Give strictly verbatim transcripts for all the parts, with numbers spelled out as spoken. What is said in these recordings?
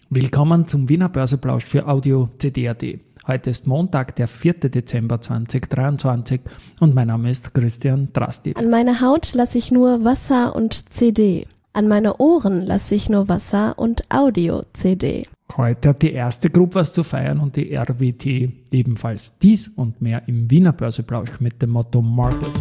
Willkommen zum Wiener Börseplausch für Audio C D punkt A T. Heute ist Montag, der vierter Dezember zweitausenddreiundzwanzig und mein Name ist Christian Drastil. An meine Haut lasse ich nur Wasser und C D. An meine Ohren lasse ich nur Wasser und Audio-C D. Heute hat die erste Gruppe was zu feiern und die R W T ebenfalls. Dies und mehr im Wiener Börseplausch mit dem Motto Market.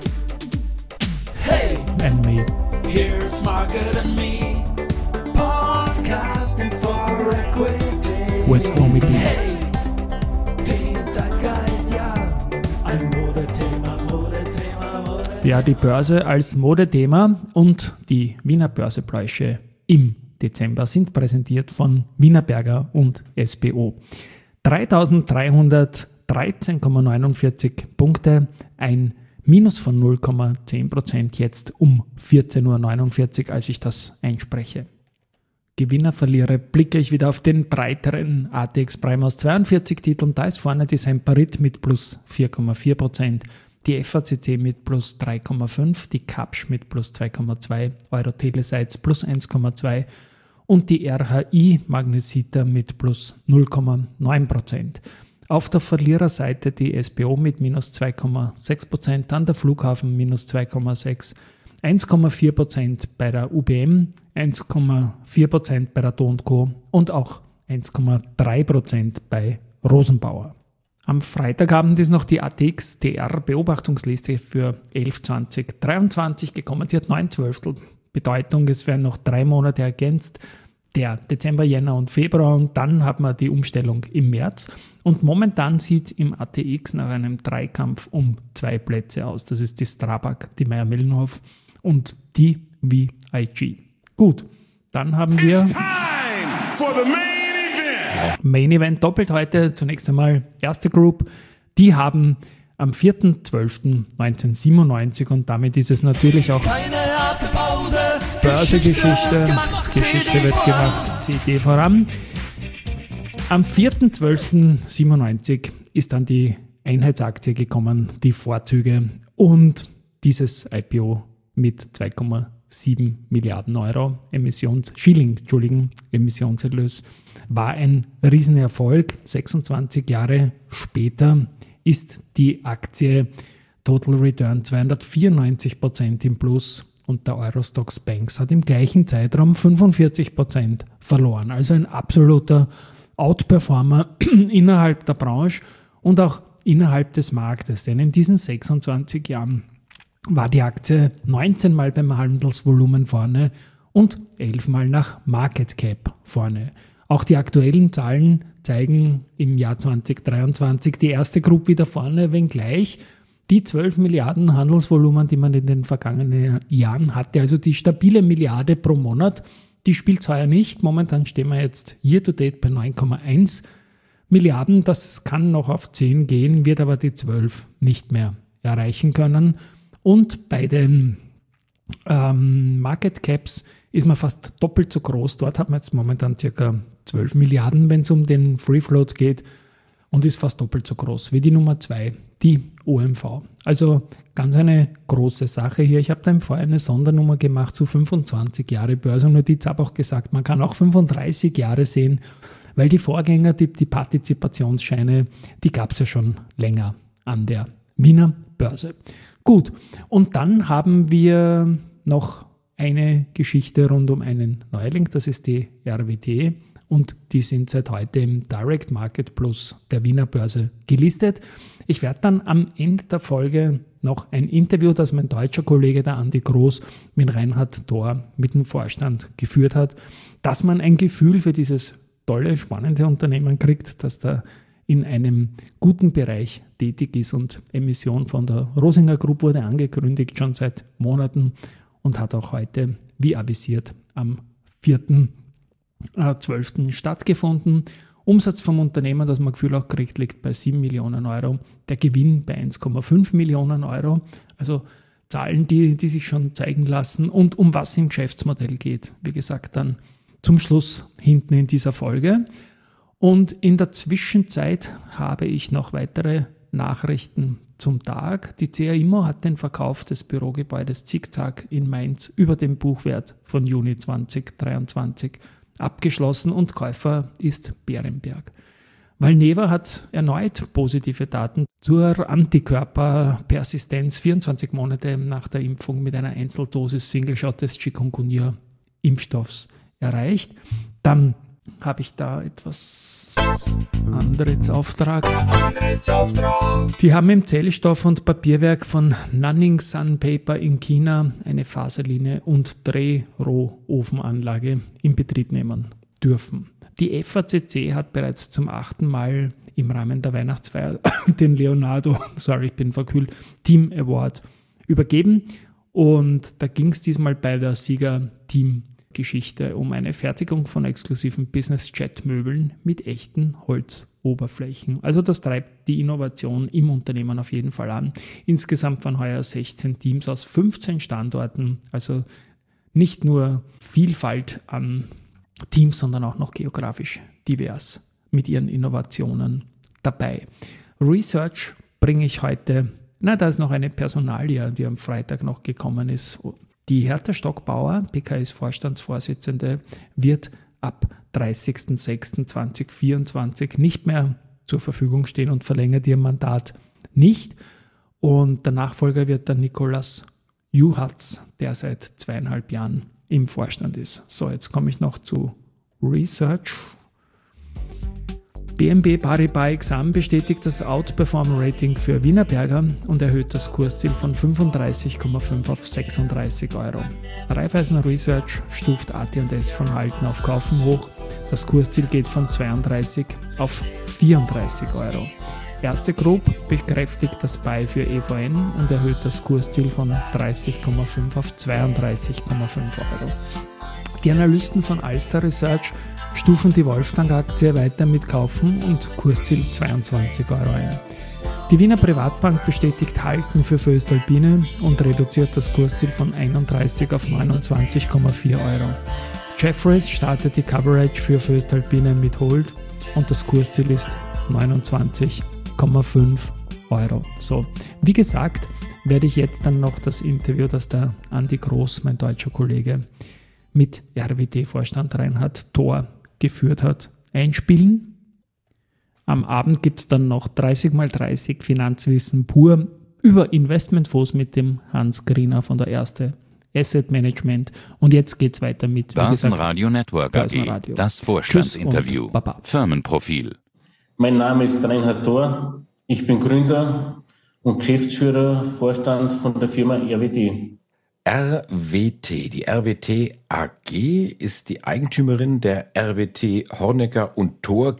Hey, And me. here's Market and Me, podcasting for equity. With Homie B. Hey, den Zeitgeist, ja, ein Modethema, Modethema, Modethema. Ja, die Börse als Modethema und die Wiener Börsepläusche im Dezember sind präsentiert von Wienerberger und S B O. dreitausenddreihundertdreizehn Komma neunundvierzig Punkte, ein Minus von null Komma zehn Prozent jetzt um vierzehn Uhr neunundvierzig, als ich das einspreche. Gewinner, Verlierer, blicke ich wieder auf den breiteren A T X Prime aus zweiundvierzig Titeln. Da ist vorne die Semperit mit plus vier Komma vier Prozent, die F A C C mit plus drei Komma fünf, die Kapsch mit plus zwei Komma zwei, Euro-Telesites plus eins Komma zwei und die R H I Magnesita mit plus null Komma neun Prozent. Auf der Verliererseite die S B O mit minus zwei Komma sechs Prozent, dann der Flughafen minus zwei Komma sechs, eins Komma vier Prozent bei der U B M, eins Komma vier Prozent bei der D O und Co. und auch eins Komma drei Prozent bei Rosenbauer. Am Freitagabend ist noch die A T X T R Beobachtungsliste für elf zwanzig dreiundzwanzig gekommen. Die hat neun Zwölftel Bedeutung. Es werden noch drei Monate ergänzt, der Dezember, Jänner und Februar, und dann hat man die Umstellung im März. Und momentan sieht es im A T X nach einem Dreikampf um zwei Plätze aus. Das ist die Strabag, die Mayr-Melnhof und die V I G. Gut, dann haben wir It's time for the main event. Main Event doppelt heute. Zunächst einmal erste Group. Die haben am vierter zwölfter neunzehnhundertsiebenundneunzig und damit ist es natürlich auch Keine harte Pause, Börsegeschichte. gemacht, Geschichte C D wird voran. gemacht, C D voran. Am vierter zwölfter neunzehnhundertsiebenundneunzig ist dann die Einheitsaktie gekommen, die Vorzüge, und dieses I P O mit zwei Komma sieben Milliarden Euro Emissions, Schilling, Entschuldigen, Emissionserlös war ein Riesenerfolg. sechsundzwanzig Jahre später ist die Aktie Total Return zweihundertvierundneunzig Prozent im Plus und der Eurostoxx Banks hat im gleichen Zeitraum fünfundvierzig Prozent verloren. Also ein absoluter Outperformer innerhalb der Branche und auch innerhalb des Marktes. Denn in diesen sechsundzwanzig Jahren war die Aktie neunzehn Mal beim Handelsvolumen vorne und elf Mal nach Market Cap vorne. Auch die aktuellen Zahlen zeigen im Jahr zweitausenddreiundzwanzig die erste Gruppe wieder vorne, wenngleich die zwölf Milliarden Handelsvolumen, die man in den vergangenen Jahren hatte, also die stabile Milliarde pro Monat, die spielt es heuer nicht. Momentan stehen wir jetzt year to date bei neun Komma eins Milliarden. Das kann noch auf zehn gehen, wird aber die zwölf nicht mehr erreichen können. Und bei den ähm, Market Caps ist man fast doppelt so groß. Dort hat man jetzt momentan ca. zwölf Milliarden, wenn es um den Free Float geht, und ist fast doppelt so groß wie die Nummer zwei, die O M V. Also ganz eine große Sache hier. Ich habe da im Vorher eine Sondernummer gemacht zu fünfundzwanzig Jahre Börse. Notiz habe auch gesagt, man kann auch fünfunddreißig Jahre sehen, weil die Vorgänger, die, die Partizipationsscheine, die gab es ja schon länger an der Wiener Börse. Gut, und dann haben wir noch eine Geschichte rund um einen Neuling, das ist die R W T, und die sind seit heute im Direct Market Plus der Wiener Börse gelistet. Ich werde dann am Ende der Folge noch ein Interview, das mein deutscher Kollege, der Andi Groß, mit Reinhard Thor, mit dem Vorstand geführt hat, dass man ein Gefühl für dieses tolle, spannende Unternehmen kriegt, das da in einem guten Bereich tätig ist, und Emission von der Rosinger Group wurde angekündigt schon seit Monaten und hat auch heute, wie avisiert, am vierter zwölfter stattgefunden. Umsatz vom Unternehmen, das man Gefühl auch kriegt, liegt bei sieben Millionen Euro. Der Gewinn bei eins Komma fünf Millionen Euro. Also Zahlen, die, die sich schon zeigen lassen, und um was im Geschäftsmodell geht. Wie gesagt, dann zum Schluss hinten in dieser Folge. Und in der Zwischenzeit habe ich noch weitere Nachrichten zum Tag. Die C A Immo hat den Verkauf des Bürogebäudes Zickzack in Mainz über dem Buchwert von Juni zweitausenddreiundzwanzig abgeschlossen und Käufer ist Berenberg. Valneva hat erneut positive Daten zur Antikörperpersistenz vierundzwanzig Monate nach der Impfung mit einer Einzeldosis Single-Shot des Chikungunya-Impfstoffs erreicht. Dann habe ich da etwas anderes Auftrag. Die haben im Zellstoff- und Papierwerk von Nanning Sun Paper in China eine Faserlinie und Drehrohofenanlage in Betrieb nehmen dürfen. Die F A C C hat bereits zum achten Mal im Rahmen der Weihnachtsfeier den Leonardo, sorry, ich bin verkühlt, Team Award übergeben. Und da ging es diesmal bei der Sieger-Team-Geschichte um eine Fertigung von exklusiven Business-Jet-Möbeln mit echten Holzoberflächen. Also das treibt die Innovation im Unternehmen auf jeden Fall an. Insgesamt waren heuer sechzehn Teams aus fünfzehn Standorten, also nicht nur Vielfalt an Teams, sondern auch noch geografisch divers mit ihren Innovationen dabei. Research bringe ich heute, na, da ist noch eine Personalie, die am Freitag noch gekommen ist. Die Hertha Stockbauer, P K S-Vorstandsvorsitzende, wird ab dreißigsten sechsten zweitausendvierundzwanzig nicht mehr zur Verfügung stehen und verlängert ihr Mandat nicht. Und der Nachfolger wird dann Nikolaus Juhatz, der seit zweieinhalb Jahren im Vorstand ist. So, jetzt komme ich noch zu Research. B N P Paribas Exam bestätigt das Outperform-Rating für Wienerberger und erhöht das Kursziel von fünfunddreißig Komma fünf auf sechsunddreißig Euro. Raiffeisen Research stuft A T und S von Halten auf Kaufen hoch. Das Kursziel geht von zweiunddreißig auf vierunddreißig Euro. Erste Group bekräftigt das Buy für E V N und erhöht das Kursziel von dreißig Komma fünf auf zweiunddreißig Komma fünf Euro. Die Analysten von Alster Research stufen die Wolfgang-Aktie weiter mit Kaufen und Kursziel zweiundzwanzig Euro ein. Die Wiener Privatbank bestätigt Halten für voestalpine und reduziert das Kursziel von einunddreißig auf neunundzwanzig Komma vier Euro. Jefferies startet die Coverage für voestalpine mit Hold und das Kursziel ist neunundzwanzig Komma fünf Euro. So, wie gesagt, werde ich jetzt dann noch das Interview, das der Andi Groß, mein deutscher Kollege, mit R W T-Vorstand Reinhard Thor geführt hat, einspielen. Am Abend gibt es dann noch dreißig mal dreißig Finanzwissen pur über Investmentfonds mit dem Hans Griner von der Erste Asset Management. Und jetzt geht es weiter mit Börsenradio Network A G, das Vorstandsinterview, Firmenprofil. Mein Name ist Reinhard Thor, ich bin Gründer und Geschäftsführer, Vorstand von der Firma R W T. R W T, die R W T A G ist die Eigentümerin der R W T Hornecker und Thor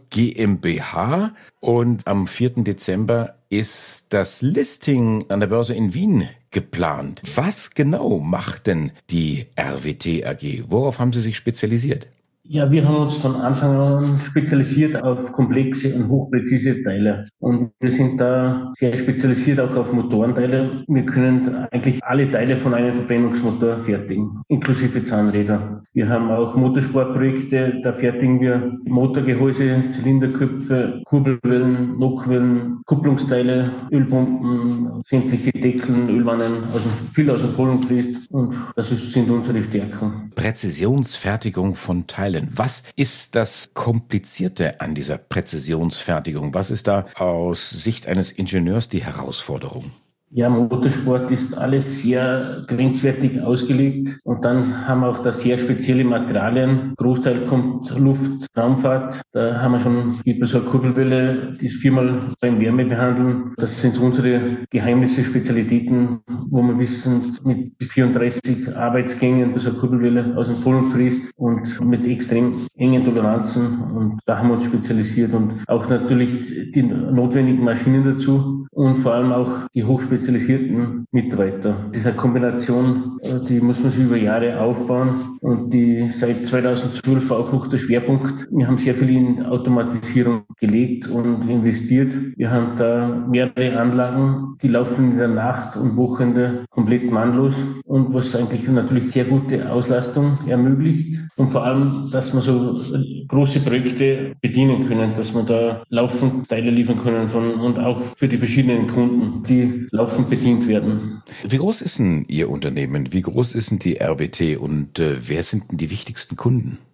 GmbH und am vierten Dezember ist das Listing an der Börse in Wien geplant. Was genau macht denn die R W T A G? Worauf haben Sie sich spezialisiert? Ja, wir haben uns von Anfang an spezialisiert auf komplexe und hochpräzise Teile. Und wir sind da sehr spezialisiert auch auf Motorenteile. Wir können eigentlich alle Teile von einem Verbrennungsmotor fertigen, inklusive Zahnräder. Wir haben auch Motorsportprojekte, da fertigen wir Motorgehäuse, Zylinderköpfe, Kurbelwellen, Nockwellen, Kupplungsteile, Ölpumpen, sämtliche Deckeln, Ölwannen, also viel aus dem Vollen fließt. Und das ist, sind unsere Stärken. Präzisionsfertigung von Teilen. Was ist das Komplizierte an dieser Präzisionsfertigung? Was ist da aus Sicht eines Ingenieurs die Herausforderung? Ja, Motorsport ist alles sehr grenzwertig ausgelegt und dann haben wir auch da sehr spezielle Materialien. Großteil kommt Luft, Raumfahrt. Da haben wir schon wie bei so einer Kurbelwelle, die ist viermal beim Wärme behandeln. Das sind so unsere Geheimnisse, Spezialitäten, wo wir wissen, mit vierunddreißig Arbeitsgängen bei so einer Kurbelwelle aus dem Vollen fließt und mit extrem engen Toleranzen. Und da haben wir uns spezialisiert und auch natürlich die notwendigen Maschinen dazu und vor allem auch die hochspezialisierten spezialisierten Mitarbeiter. Diese Kombination, die muss man sich über Jahre aufbauen und die seit zweitausendzwölf auch noch der Schwerpunkt. Wir haben sehr viel in Automatisierung gelegt und investiert. Wir haben da mehrere Anlagen, die laufen in der Nacht und Wochenende komplett mannlos und was eigentlich natürlich sehr gute Auslastung ermöglicht und vor allem, dass wir so große Projekte bedienen können, dass wir da laufend Teile liefern können von, und auch für die verschiedenen Kunden, die laufend bedient werden. Wie groß ist denn Ihr Unternehmen? Wie groß ist denn die R W T und äh, wer sind denn die wichtigsten Kunden?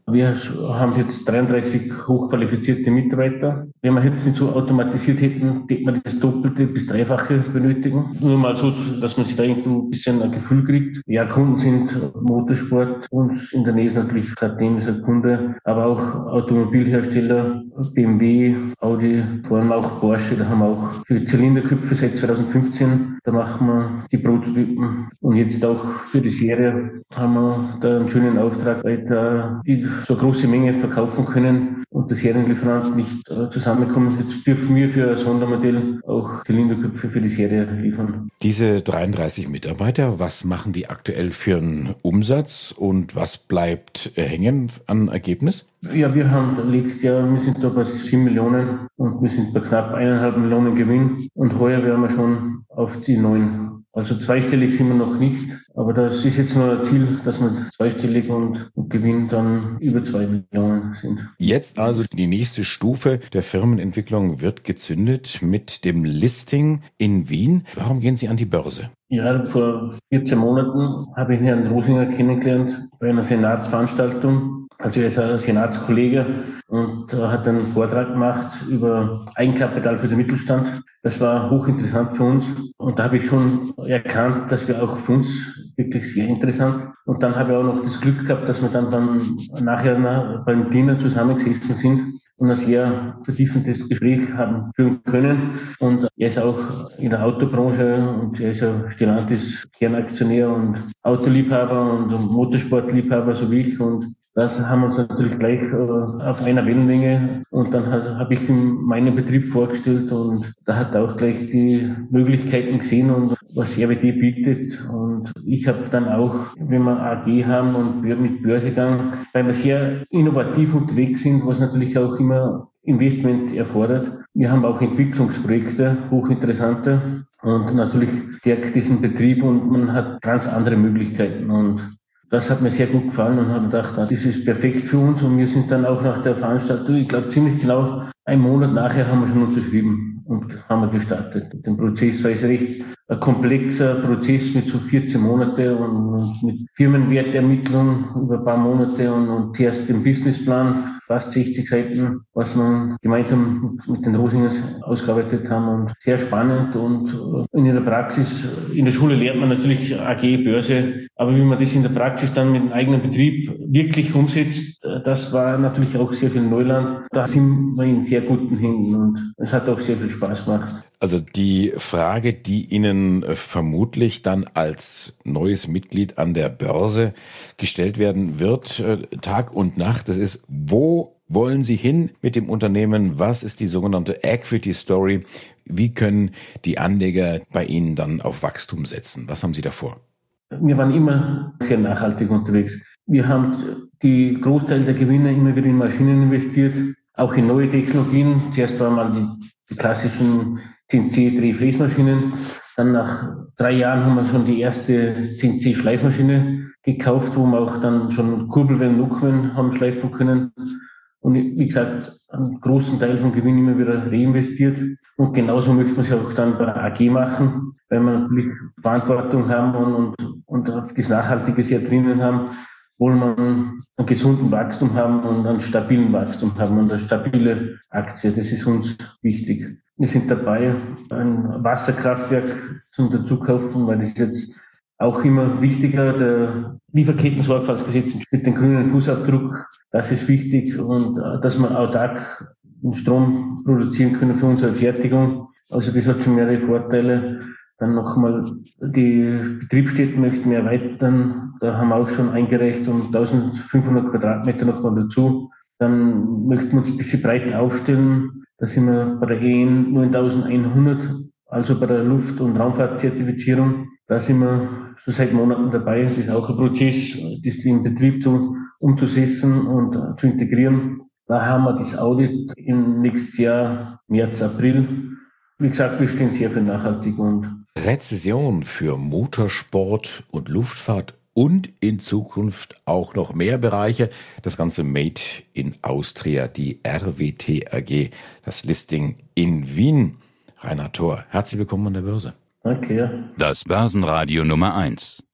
Wir haben jetzt dreiunddreißig hochqualifizierte Mitarbeiter. Wenn wir jetzt nicht so automatisiert hätten, hätten wir das Doppelte bis Dreifache benötigen. Nur mal so, dass man sich da ein bisschen ein Gefühl kriegt. Ja, Kunden sind Motorsport und in der Nähe ist natürlich seitdem ist ein Kunde, aber auch Automobilhersteller, B M W, Audi, vor allem auch Porsche. Da haben wir auch für die Zylinderköpfe seit zweitausendfünfzehn, da machen wir die Prototypen. Und jetzt auch für die Serie haben wir da einen schönen Auftrag, weil da die so eine große Menge verkaufen können und der Serienlieferant nicht äh, zusammenkommen. Jetzt dürfen wir für ein Sondermodell auch Zylinderköpfe für die Serie liefern. Diese dreiunddreißig Mitarbeiter, was machen die aktuell für einen Umsatz und was bleibt hängen an Ergebnis? Ja, wir haben letztes Jahr, wir sind da bei sieben Millionen und wir sind bei knapp eineinhalb Millionen Gewinn und heuer werden wir schon auf die neun. Also zweistellig sind wir noch nicht, aber das ist jetzt nur ein Ziel, dass wir zweistellig und, und Gewinn dann über zwei Millionen sind. Jetzt also die nächste Stufe der Firmenentwicklung wird gezündet mit dem Listing in Wien. Warum gehen Sie an die Börse? Ja, vor vierzehn Monaten habe ich Herrn Rosinger kennengelernt bei einer Senatsveranstaltung. Also er ist ein Senatskollege und er hat einen Vortrag gemacht über Eigenkapital für den Mittelstand. Das war hochinteressant für uns und da habe ich schon erkannt, dass wir auch für uns wirklich sehr interessant. Und dann habe ich auch noch das Glück gehabt, dass wir dann, dann nachher beim Dinner zusammengesessen sind und ein sehr vertiefendes Gespräch haben führen können. Und er ist auch in der Autobranche und er ist ein Stellantis Kernaktionär und Autoliebhaber und Motorsportliebhaber, so wie ich. Und das haben wir uns natürlich gleich äh, auf einer Wellenlänge und dann habe ich ihm meinen Betrieb vorgestellt und da hat er auch gleich die Möglichkeiten gesehen und was R W T bietet. Und ich habe dann auch, wenn wir A G haben und mit Börsegang, weil wir sehr innovativ unterwegs sind, was natürlich auch immer Investment erfordert. Wir haben auch Entwicklungsprojekte, hochinteressante und natürlich stärkt diesen Betrieb und man hat ganz andere Möglichkeiten und das hat mir sehr gut gefallen und habe gedacht, das ist perfekt für uns. Und wir sind dann auch nach der Veranstaltung, ich glaube ziemlich genau einen Monat nachher haben wir schon unterschrieben und haben wir gestartet. Den Prozess war es recht ein komplexer Prozess mit so vierzehn Monate und mit Firmenwertermittlung über ein paar Monate und, und zuerst den Businessplan, fast sechzig Seiten, was wir gemeinsam mit den Rosingers ausgearbeitet haben und sehr spannend und in der Praxis, in der Schule lernt man natürlich A G, Börse, aber wie man das in der Praxis dann mit dem eigenen Betrieb wirklich umsetzt, das war natürlich auch sehr viel Neuland. Da sind wir in sehr guten Händen und es hat auch sehr viel Spaß gemacht. Also die Frage, die Ihnen vermutlich dann als neues Mitglied an der Börse gestellt werden wird, Tag und Nacht, das ist, wo wollen Sie hin mit dem Unternehmen? Was ist die sogenannte Equity Story? Wie können die Anleger bei Ihnen dann auf Wachstum setzen? Was haben Sie da vor? Wir waren immer sehr nachhaltig unterwegs. Wir haben die Großteil der Gewinne immer wieder in Maschinen investiert, auch in neue Technologien. Zuerst waren mal die, die klassischen C N C-Drehfräsmaschinen. Dann nach drei Jahren haben wir schon die erste C N C-Schleifmaschine gekauft, wo wir auch dann schon Kurbelwellen, Nockwellen haben schleifen können. Und wie gesagt, einen großen Teil vom Gewinn immer wieder reinvestiert. Und genauso möchte man es auch dann bei A G machen, weil wir natürlich Verantwortung haben und, und, und auf das Nachhaltige sehr drinnen haben, wollen wir einen gesunden Wachstum haben und einen stabilen Wachstum haben und eine stabile Aktie. Das ist uns wichtig. Wir sind dabei, ein Wasserkraftwerk zum Dazukaufen, weil das ist jetzt auch immer wichtiger. Der Lieferketten-Sorgfaltsgesetz mit dem grünen Fußabdruck, das ist wichtig und dass wir autark Strom produzieren können für unsere Fertigung. Also das hat schon mehrere Vorteile. Dann nochmal, die Betriebsstätten möchten wir erweitern. Da haben wir auch schon eingereicht um eintausendfünfhundert Quadratmeter nochmal dazu. Dann möchten wir uns ein bisschen breit aufstellen. Da sind wir bei der E N neuntausendeinhundert, also bei der Luft- und Raumfahrtzertifizierung. Da sind wir schon seit Monaten dabei. Das ist auch ein Prozess, das im Betrieb zu, umzusetzen und uh, zu integrieren. Da haben wir das Audit im nächsten Jahr, März, April. Wie gesagt, wir stehen sehr für nachhaltig und Rezession für Motorsport und Luftfahrt und in Zukunft auch noch mehr Bereiche. Das Ganze Made in Austria, die R W T A G, das Listing in Wien. Reinhard Thor, herzlich willkommen an der Börse. Danke. Ja. Das Börsenradio Nummer eins.